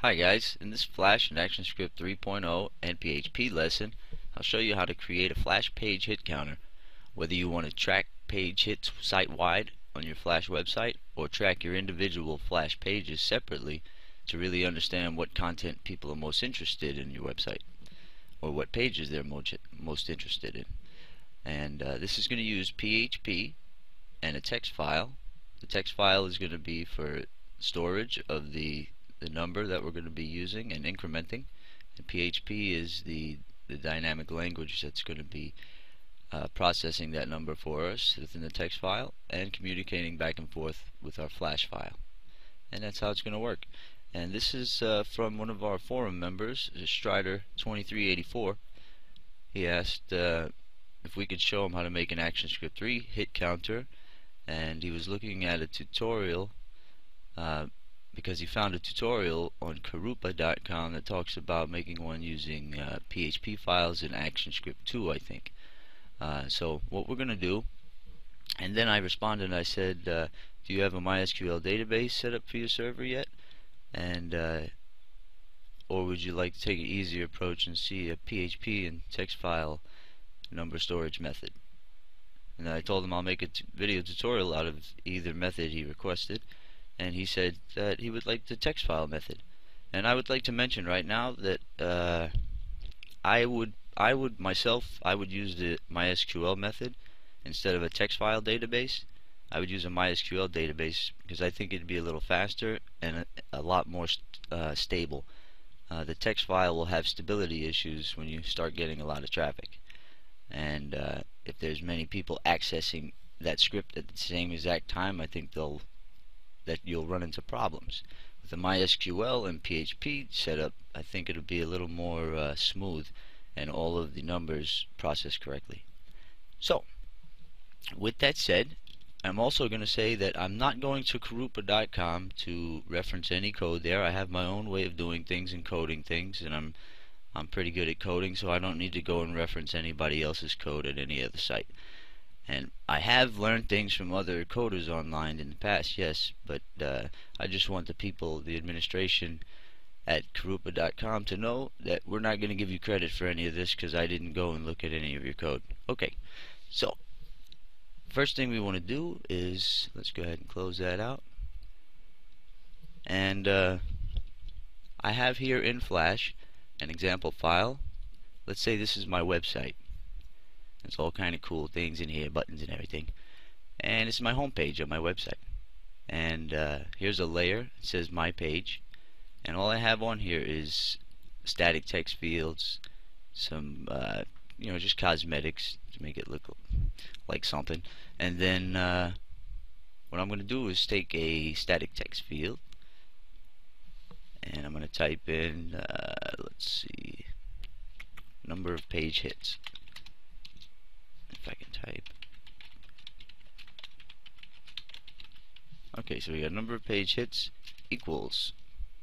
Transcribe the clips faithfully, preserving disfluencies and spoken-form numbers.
Hi guys, in this Flash and ActionScript three point oh and P H P lesson, I'll show you how to create a Flash page hit counter. Whether you want to track page hits site-wide on your Flash website or track your individual Flash pages separately to really understand what content people are most interested in your website or what pages they're most, most interested in. And uh, this is going to use P H P and a text file. The text file is going to be for storage of the the number that we're going to be using and incrementing, and P H P is the, the dynamic language that's going to be uh, processing that number for us within the text file and communicating back and forth with our Flash file. And that's how it's going to work. And this is uh, from one of our forum members, Strider twenty-three eighty-four. He asked uh, if we could show him how to make an ActionScript three hit counter, and he was looking at a tutorial uh, because he found a tutorial on Karupa dot com that talks about making one using uh, P H P files in ActionScript two, I think. Uh, so what we're going to do, and then I responded and I said, uh, do you have a MySQL database set up for your server yet? And uh, or would you like to take an easier approach and see a P H P and text file number storage method? And I told him I'll make a t video tutorial out of either method he requested, and he said that he would like the text file method. And I would like to mention right now that uh, I would I would myself I would use the MySQL method instead of a text file database. I would use a MySQL database because I think it'd be a little faster and a, a lot more st uh, stable. Uh, the text file will have stability issues when you start getting a lot of traffic, and uh, if there's many people accessing that script at the same exact time, I think they'll that you'll run into problems. With the MySQL and P H P setup, I think it'll be a little more uh, smooth and all of the numbers processed correctly. So, with that said, I'm also going to say that I'm not going to Karupa dot com to reference any code there. I have my own way of doing things and coding things, and I'm I'm pretty good at coding, so I don't need to go and reference anybody else's code at any other site. And I have learned things from other coders online in the past, yes, but uh, I just want the people, the administration at Karupa dot com to know that we're not going to give you credit for any of this because I didn't go and look at any of your code. Okay, so first thing we want to do is, let's go ahead and close that out. And uh, I have here in Flash an example file. Let's say this is my website. It's all kind of cool things in here, buttons and everything. And it's my home page on my website. And uh, here's a layer. It says my page. And all I have on here is static text fields, some, uh, you know, just cosmetics to make it look like something. And then uh, what I'm going to do is take a static text field, and I'm going to type in, uh, let's see, number of page hits. If I can type. Okay, so we got number of page hits equals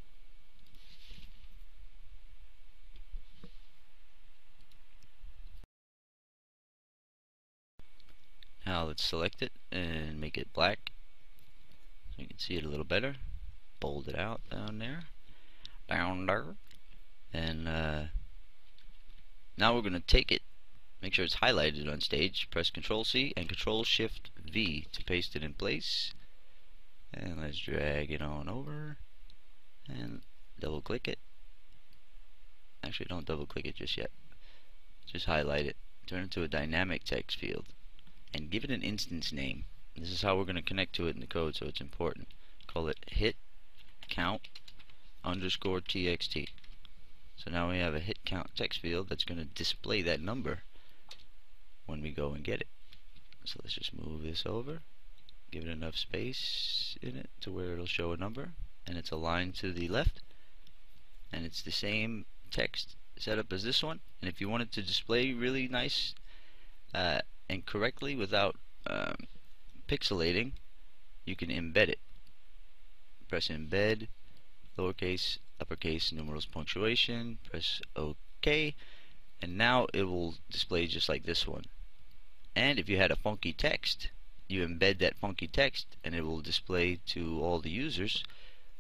now let's select it and make it black so you can see it a little better. Bold it out down there, down there, and uh, now we're going to take it. Make sure it's highlighted on stage. Press Control C and Control Shift V to paste it in place. And let's drag it on over and double click it. Actually, don't double click it just yet. Just highlight it. Turn it to a dynamic text field and give it an instance name. This is how we're going to connect to it in the code, so it's important. Call it hit count underscore txt. So now we have a hit count text field that's going to display that number when we go and get it. So let's just move this over, give it enough space in it to where it'll show a number, and it's aligned to the left, and it's the same text setup as this one. And if you want it to display really nice uh, and correctly without um, pixelating, you can embed it. Press embed, lowercase, uppercase, numerals, punctuation, press OK, and now it will display just like this one. And if you had a funky text, you embed that funky text and it will display to all the users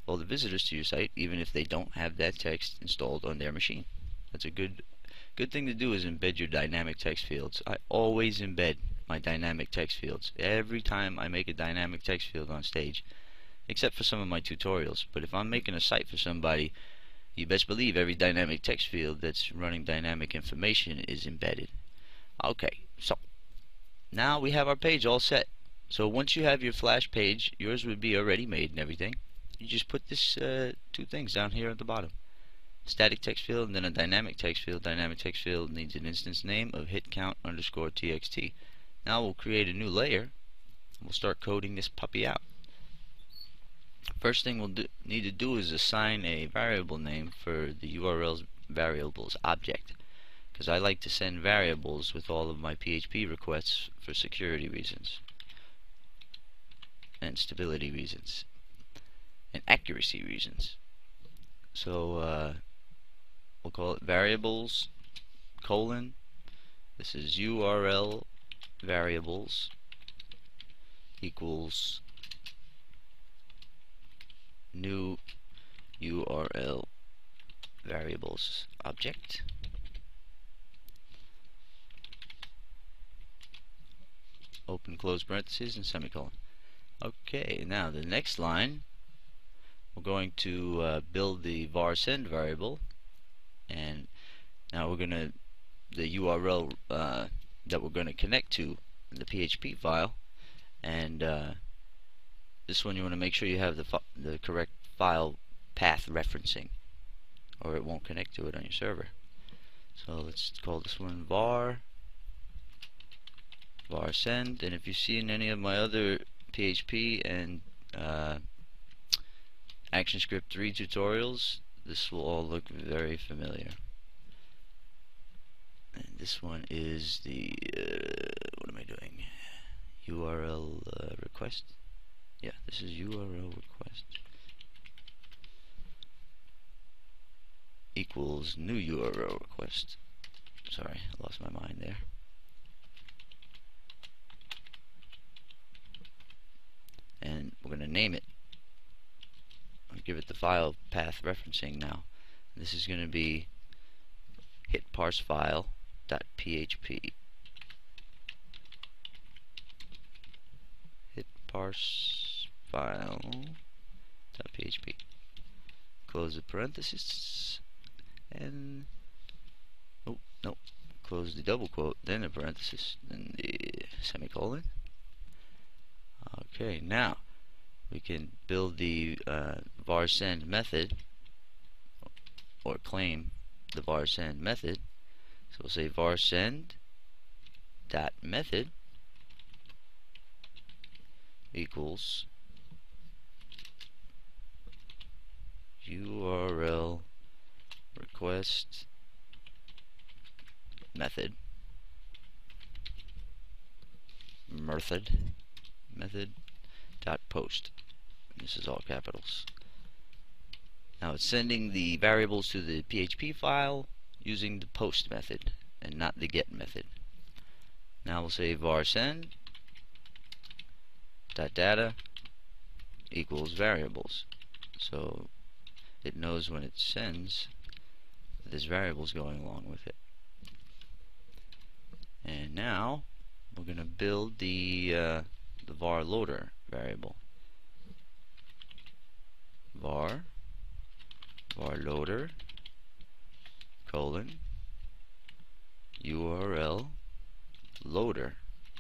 all the visitors to your site, even if they don't have that text installed on their machine. That's a good good thing to do, is embed your dynamic text fields. I always embed my dynamic text fields every time I make a dynamic text field on stage, except for some of my tutorials. But if I'm making a site for somebody, you best believe every dynamic text field that's running dynamic information is embedded. Okay, so now we have our page all set. So once you have your Flash page, yours would be already made and everything. You just put this uh, two things down here at the bottom: static text field and then a dynamic text field. Dynamic text field needs an instance name of hit count underscore txt. Now we'll create a new layer and we'll start coding this puppy out. First thing we'll do, need to do is assign a variable name for the U R L's variables object, because I like to send variables with all of my P H P requests for security reasons and stability reasons and accuracy reasons. So uh, we'll call it variables colon, this is U R L variables equals new U R L variables object. Open close parentheses and semicolon. Okay, now the next line we're going to uh, build the var send variable, and now we're gonna the U R L uh, that we're going to connect to the P H P file, and uh, this one you want to make sure you have the the correct file path referencing, or it won't connect to it on your server. So let's call this one var var send, and if you've seen any of my other P H P and uh, ActionScript three tutorials, this will all look very familiar. And this one is the uh, what am I doing? U R L uh, request. Yeah, this is U R L request equals new U R L request. Sorry, I lost my mind there. And we're going to name it. I'll give it the file path referencing now. This is going to be hit parse file dot P H P. Hit parse file dot P H P. Close the parenthesis and oh no, close the double quote, then a parenthesis, then the semicolon. Okay, now we can build the uh, var send method, or claim the var send method. So we'll say var send dot method equals U R L request method method method dot post. This is all capitals. Now it's sending the variables to the P H P file using the post method and not the get method. Now we'll say var send dot data equals variables, so it knows when it sends that there's variables going along with it. And now we're going to build the uh, the var loader variable. var var loader colon U R L loader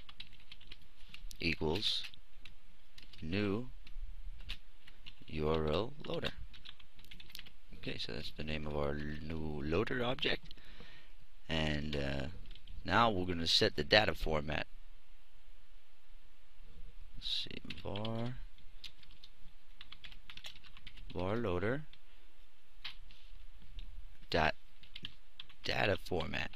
equals new U R L loader. Okay, so that's the name of our new loader object. And uh, now we're going to set the data format. Let's see, var var loader dot data format.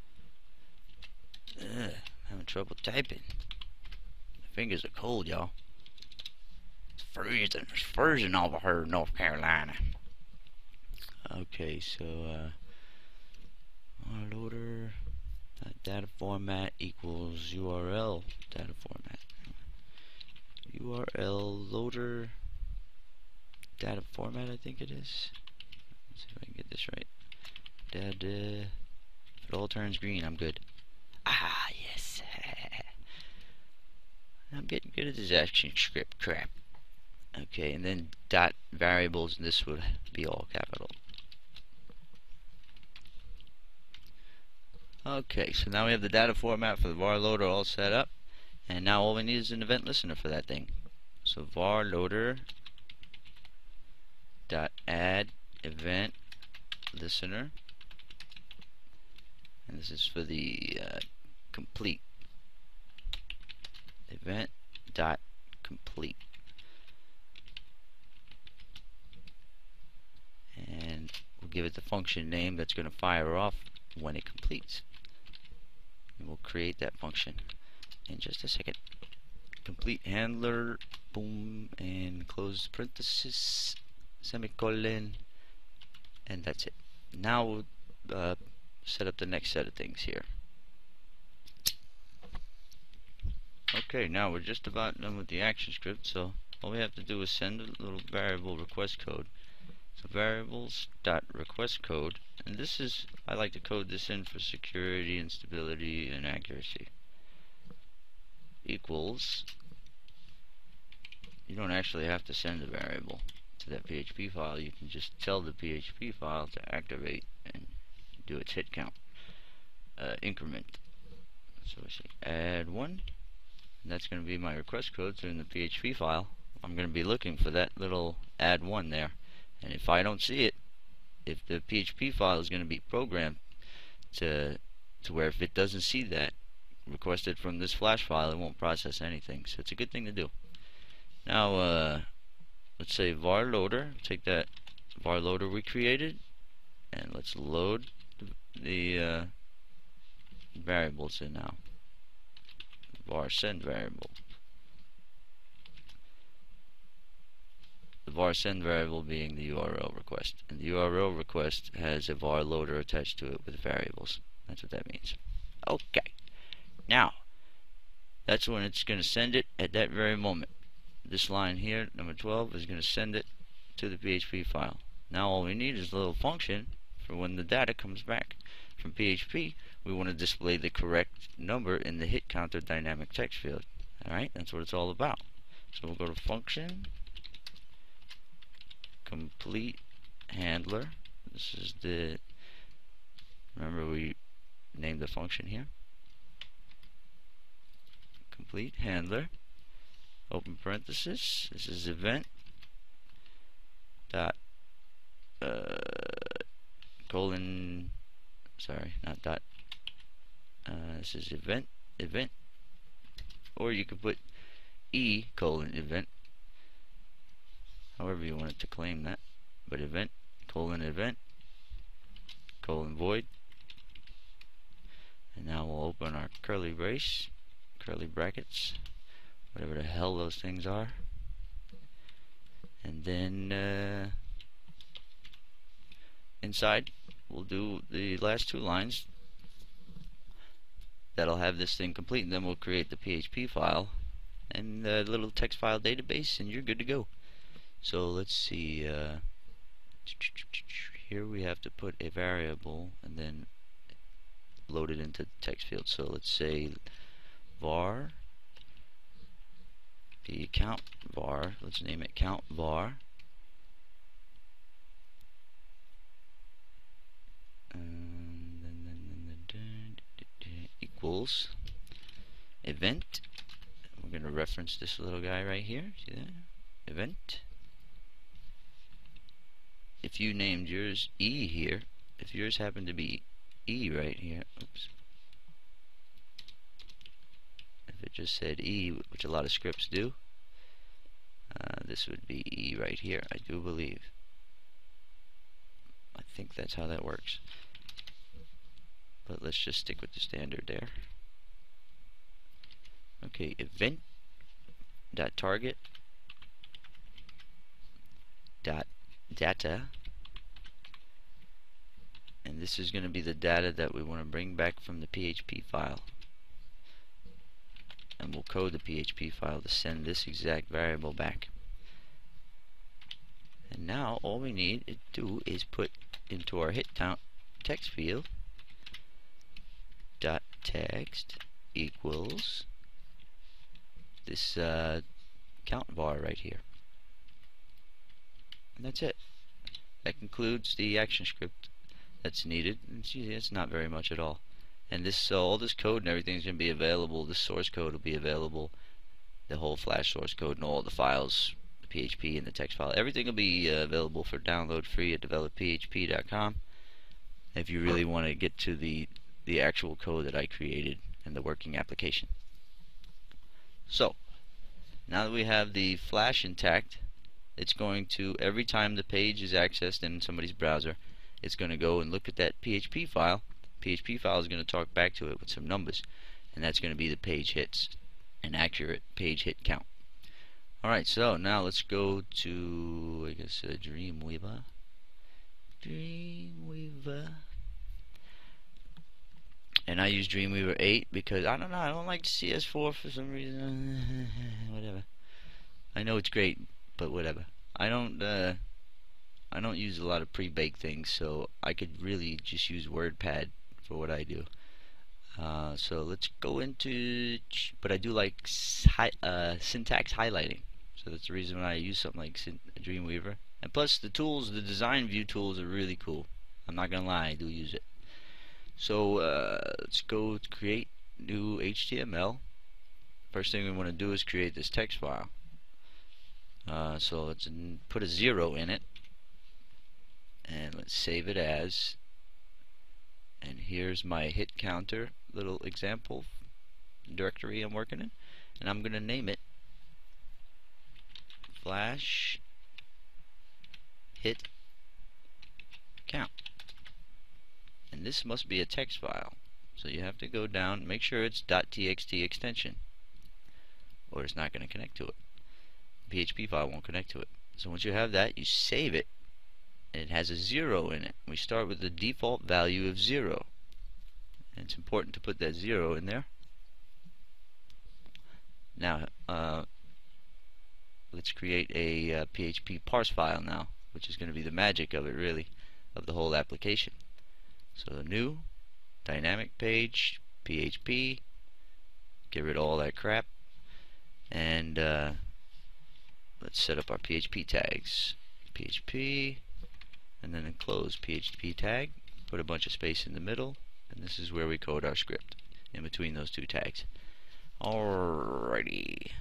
Ugh, I'm having trouble typing. My fingers are cold, y'all. It's freezing. It's freezing over here in North Carolina. Okay, so uh, var loader dot data format equals U R L data format. U R L loader data format, I think it is. Let's see if I can get this right. Data. If it all turns green, I'm good. Ah, yes. I'm getting good at this action script crap. Okay, and then dot variables, and this would be all capital. Okay, so now we have the data format for the var loader all set up, and now all we need is an event listener for that thing. So var loader dot add event listener, and this is for the uh, complete event dot complete, and we'll give it the function name that's going to fire off when it completes. And we'll create that function in just a second. Complete handler, boom, and close parenthesis, semicolon, and that's it. Now we'll uh, set up the next set of things here. Okay, now we're just about done with the action script, so all we have to do is send a little variable request code. So variables dot request code, and this is, I like to code this in for security and stability and accuracy, equals, you don't actually have to send a variable to that P H P file, you can just tell the P H P file to activate and do its hit count uh, increment. So we say add one, and that's going to be my request code. So in the P H P file, I'm going to be looking for that little add one there. And if I don't see it, if the P H P file is going to be programmed to to where if it doesn't see that requested from this flash file, it won't process anything. So it's a good thing to do. Now, uh, let's say var loader. Take that var loader we created, and let's load the, the uh, variables in now. Var send variable. The var send variable being the U R L request, and the U R L request has a var loader attached to it with variables. That's what that means. Okay, now that's when it's going to send it at that very moment. This line here, number twelve, is going to send it to the P H P file. Now all we need is a little function for when the data comes back from P H P. We want to display the correct number in the hit counter dynamic text field. Alright, that's what it's all about. So we'll go to function complete handler. This is the, remember we named the function here. Complete handler, open parenthesis, this is event dot uh, colon, sorry, not dot, uh, this is event, event, or you could put e colon event, however you want it to claim that, but event, colon event, colon void, and now we'll open our curly brace, curly brackets, whatever the hell those things are, and then uh, inside we'll do the last two lines that'll have this thing complete, and then we'll create the P H P file and the little text file database, and you're good to go. So let's see, uh, here we have to put a variable and then load it into the text field. So let's say var, the count var, let's name it count var, and then, then, then, then, equals event. We're going to reference this little guy right here. See that? Event. If you named yours E here, if yours happened to be E right here, oops. If it just said E, which a lot of scripts do, uh, this would be E right here, I do believe. I think that's how that works. But let's just stick with the standard there. Okay, event dot target dot data, and this is going to be the data that we want to bring back from the P H P file, and we'll code the P H P file to send this exact variable back. And now all we need to do is put into our hit count text field dot text equals this uh, count var right here. And that's it. That concludes the action script that's needed. It's, it's not very much at all. And this, uh, all this code and everything is going to be available. This source code will be available. The whole Flash source code and all the files, the P H P and the text file, everything will be uh, available for download free at develop P H P dot com. If you really want to get to the the actual code that I created and the working application. So now that we have the Flash intact, it's going to, every time the page is accessed in somebody's browser, it's going to go and look at that P H P file. The P H P file is going to talk back to it with some numbers, and that's going to be the page hits, an accurate page hit count. Alright, so now let's go to, I guess, uh, Dreamweaver. Dreamweaver. And I use Dreamweaver eight because, I don't know, I don't like C S four for some reason. Whatever. I know it's great, but whatever. I don't, uh, I don't use a lot of pre-baked things, so I could really just use WordPad for what I do. Uh, so let's go into, but I do like hi, uh, syntax highlighting. So that's the reason why I use something like Dreamweaver. And plus the tools, the design view tools are really cool. I'm not gonna lie, I do use it. So uh, let's go to create new H T M L. First thing we want to do is create this text file. Uh, so let's put a zero in it, and let's save it as. And here's my hit counter little example directory I'm working in, and I'm gonna name it Flash hit count. And this must be a text file, so you have to go down, make sure it's .txt extension, or it's not going to connect to it. The P H P file won't connect to it. So once you have that, you save it, and it has a zero in it. We start with the default value of zero, and it's important to put that zero in there. Now uh, let's create a uh, P H P parse file now, which is going to be the magic of it, really, of the whole application. So the new dynamic page, P H P, get rid of all that crap, and uh, let's set up our P H P tags. P H P, and then enclose P H P tag, put a bunch of space in the middle, and this is where we code our script, in between those two tags. Alrighty.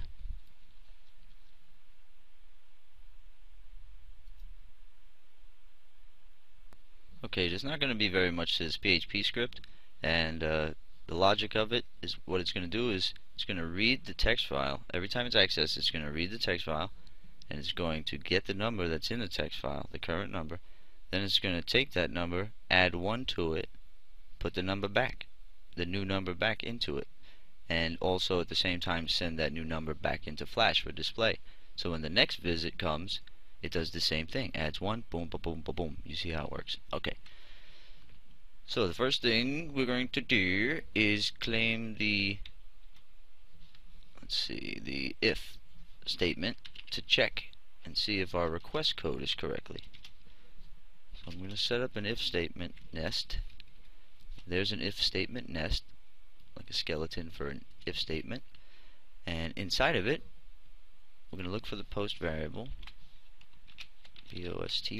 Okay, there's not going to be very much to this P H P script, and uh, the logic of it is what it's going to do is it's going to read the text file. Every time it's accessed, it's going to read the text file, and it's going to get the number that's in the text file, the current number. Then it's going to take that number, add one to it, put the number back, the new number back into it, and also at the same time send that new number back into Flash for display. So when the next visit comes, it does the same thing, adds one, boom, boom, boom, boom, boom. You see how it works. Okay. So the first thing we're going to do is claim the, let's see, the if statement to check and see if our request code is correctly. So I'm going to set up an if statement nest. There's an if statement nest, like a skeleton for an if statement. And inside of it, we're going to look for the post variable. Post,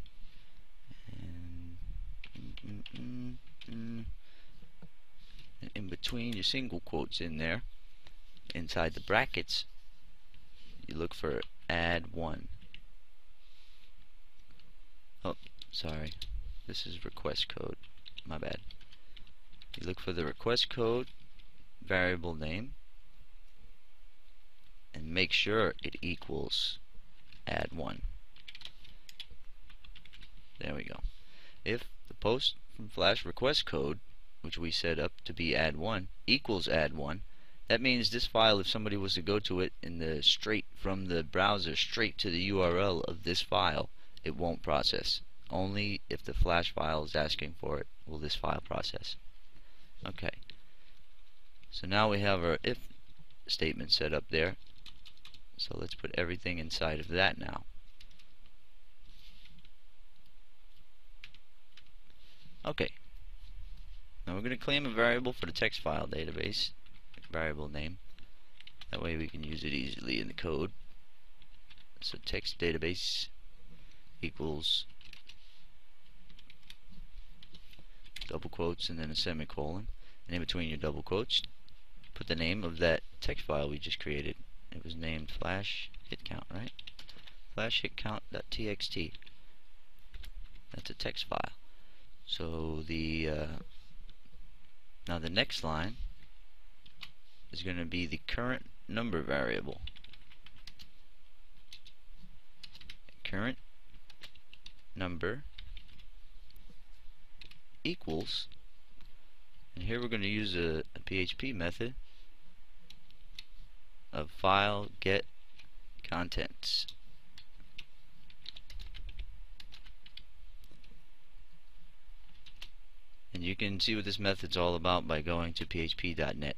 and, mm, mm, mm, and in between your single quotes in there, inside the brackets, you look for add one. Oh, sorry, this is request code, my bad. You look for the request code variable name and make sure it equals add one. There we go. If the post from Flash request code, which we set up to be add one, equals add one, that means this file, if somebody was to go to it in the straight from the browser straight to the U R L of this file, it won't process. Only if the Flash file is asking for it will this file process. Okay. So now we have our if statement set up there. So let's put everything inside of that now. Okay, now we're going to claim a variable for the text file database, variable name. That way we can use it easily in the code. So text database equals double quotes and then a semicolon, and in between your double quotes put the name of that text file we just created. It was named flash hit count, right? Flash hit count.txt. That's a text file. So the uh, now the next line is going to be the current number variable. Current number equals, and here we're going to use a, a P H P method of file get contents. And you can see what this method's all about by going to P H P dot net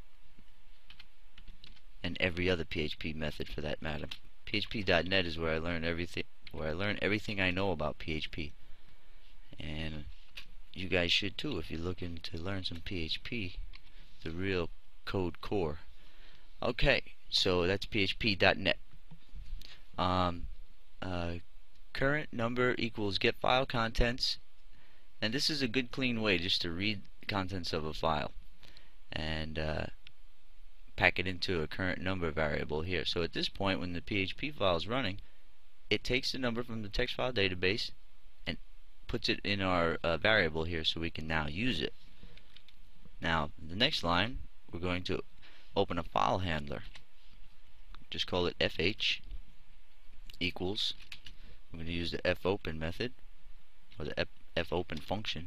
and every other P H P method for that matter. P H P dot net is where I learn everything where I learn everything I know about P H P. And you guys should too if you're looking to learn some P H P, the real code core. Okay, so that's P H P dot net. Um, uh, current number equals get file contents, and this is a good clean way just to read the contents of a file and uh, pack it into a current number variable here. So at this point, when the P H P file is running, it takes the number from the text file database and puts it in our uh, variable here so we can now use it. Now the next line, we're going to open a file handler. Just call it F H equals, we're going to use the fopen method or the fopen function.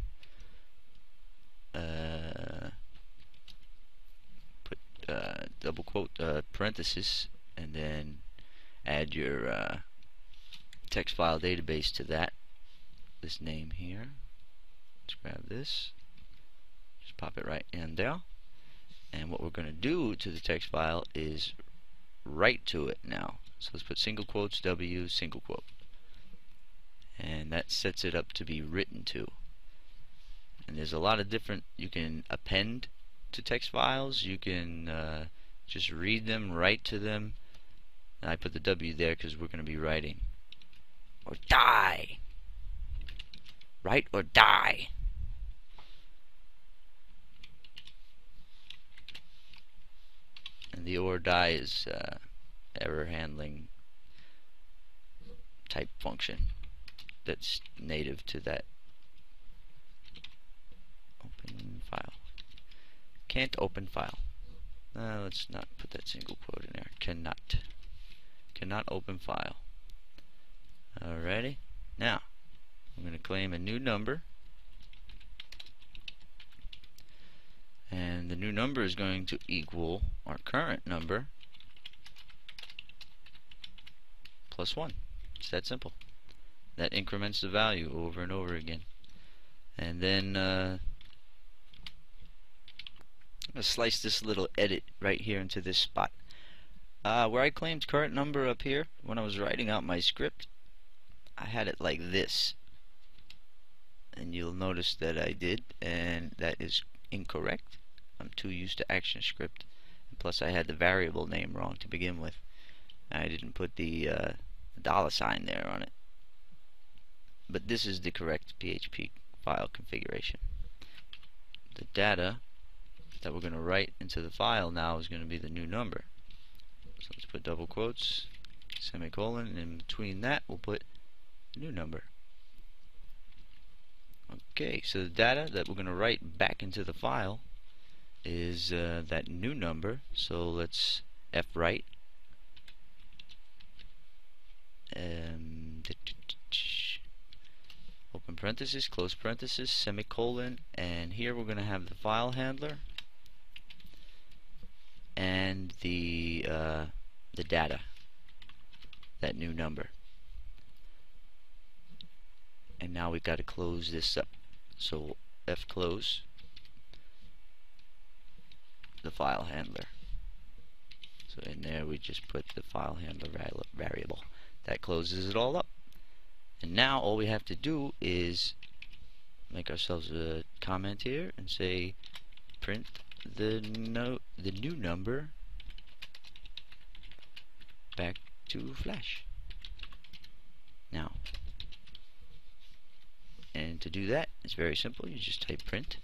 Uh, put uh, double quote uh, parenthesis and then add your uh, text file database to that. This name here. Let's grab this. Just pop it right in there. And what we're going to do to the text file is write to it now. So let's put single quotes W single quote. And that sets it up to be written to. And there's a lot of different, you can append to text files, you can uh, just read them, write to them. And I put the W there because we're going to be writing. Or die. Write or die. And the or die is uh, error handling type function that's native to that. Open file. Can't open file. Uh, let's not put that single quote in there. Cannot. Cannot open file. Alrighty. Now, I'm going to claim a new number. And the new number is going to equal our current number plus one. It's that simple. That increments the value over and over again. And then uh, I'm going to slice this little edit right here into this spot. Uh, where I claimed current number up here, when I was writing out my script, I had it like this. And you'll notice that I did, and that is incorrect. I'm too used to ActionScript. And plus I had the variable name wrong to begin with. I didn't put the uh, dollar sign there on it. But this is the correct P H P file configuration. The data that we're going to write into the file now is going to be the new number. So let's put double quotes, semicolon, and in between that we'll put new number. Okay, so the data that we're going to write back into the file is uh, that new number. So let's fwrite. Um, open parenthesis, close parenthesis, semicolon, and here we're going to have the file handler and the uh, the data, that new number. And now we've got to close this up. So F close the file handler. So in there we just put the file handler variable. That closes it all up. And now all we have to do is make ourselves a comment here and say print the no the new number back to Flash. Now, and to do that, it's very simple. You just type print,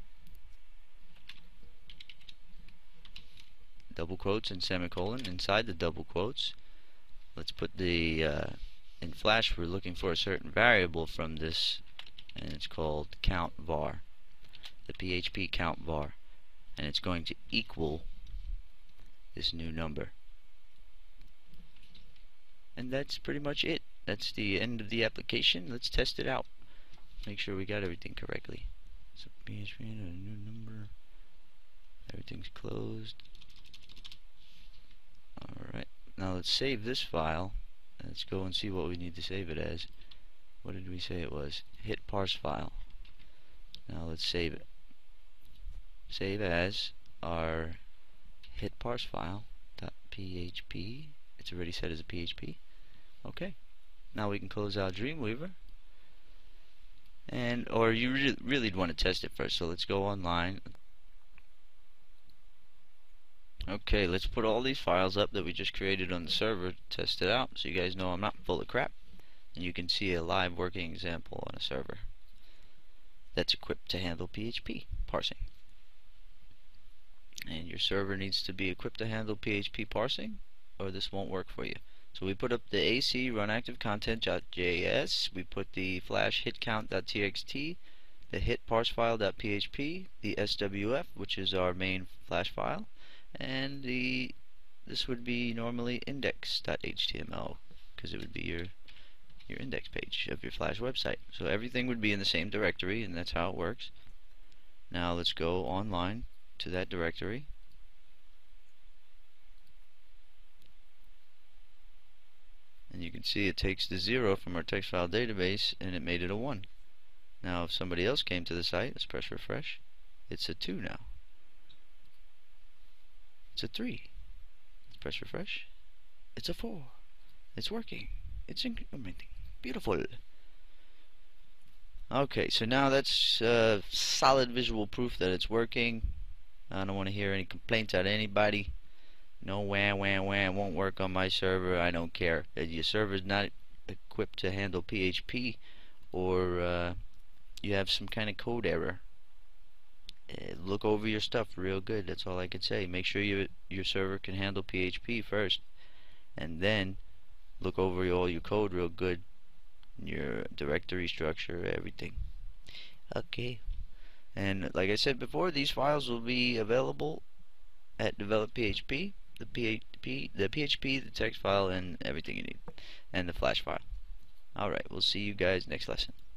double quotes and semicolon. Inside the double quotes, let's put the uh, in Flash we're looking for a certain variable from this, and it's called count var, the P H P count var, and it's going to equal this new number. And that's pretty much it. That's the end of the application. Let's test it out. Make sure we got everything correctly. So P H P, a new number. Everything's closed. Alright. Now let's save this file. Let's go and see what we need to save it as. What did we say it was? Hit parse file. Now let's save it. Save as our hit parse file .php. It's already set as a P H P. Okay. Now we can close out Dreamweaver. And or you re really want to test it first. So let's go online. Okay, let's put all these files up that we just created on the server, test it out, so you guys know I'm not full of crap, and you can see a live working example on a server that's equipped to handle P H P parsing. And your server needs to be equipped to handle P H P parsing, or this won't work for you. So we put up the A C runActiveContent.js, we put the Flash hitCount.txt, the hit parse file.php, the S W F, which is our main Flash file, and the this would be normally index.html, because it would be your your index page of your Flash website. So everything would be in the same directory, and that's how it works. Now let's go online to that directory. And you can see it takes the zero from our text file database and it made it a one. Now if somebody else came to the site, let's press refresh, it's a two now. It's a three. Let's press refresh. It's a four. It's working. It's incrementing. Beautiful. Okay, so now that's uh, solid visual proof that it's working. I don't want to hear any complaints out of anybody. No wah wah wah, won't work on my server. I don't care. If your server's not equipped to handle P H P, or uh, you have some kind of code error, uh, look over your stuff real good. That's all I can say. Make sure your your server can handle P H P first, and then look over your, all your code real good, your directory structure, everything. Okay. And like I said before, these files will be available at Develop P H P, the P H P, the P H P, the text file, and everything you need, and the Flash file. Alright, we'll see you guys next lesson.